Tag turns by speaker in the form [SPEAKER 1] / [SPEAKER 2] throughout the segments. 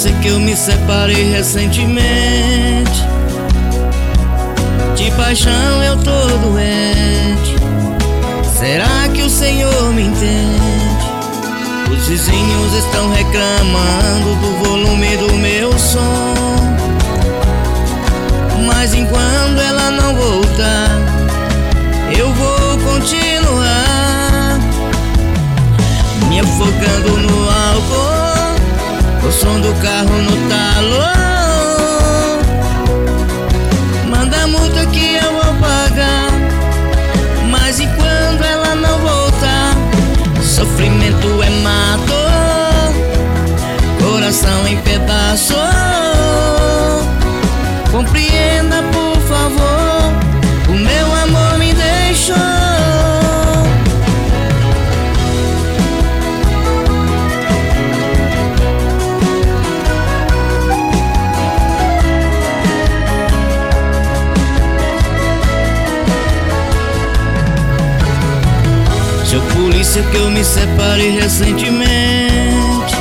[SPEAKER 1] polícia que eu me separei recentemente. De paixão eu tô doente. Será que o Senhor me entende? Os vizinhos estão reclamando do volume do meu som, mas enquanto ela não voltar, eu vou continuar me afogando no álcool, o som do carro no talo. Manda a multa que eu vou pagar, mas enquanto ela não voltar, sofrimento é mato, coração em pedaço. Compreenda, por favor, o meu amor me deixou. Seu polícia que eu me separei recentemente.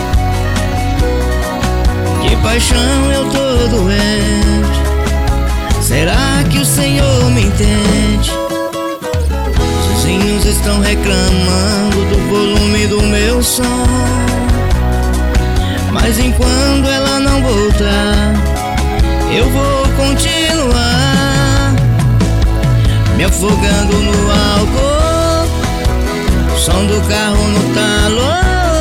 [SPEAKER 1] De paixão eu tô doente. Será que o Senhor me entende? Os vizinhos estão reclamando do volume do meu som, mas enquanto ela não voltar, eu vou continuar me afogando no álcool, som do carro no talo.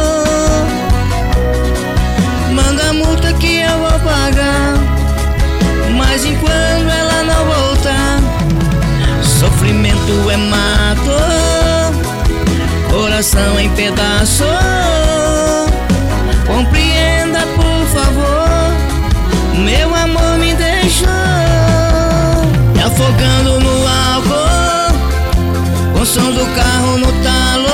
[SPEAKER 1] Manda a multa que eu vou pagar, mas enquanto ela não voltar, sofrimento é mato, coração em pedaço. Compreenda, por favor, meu amor me deixou. Me afogando no álcool, com som do carro no talo.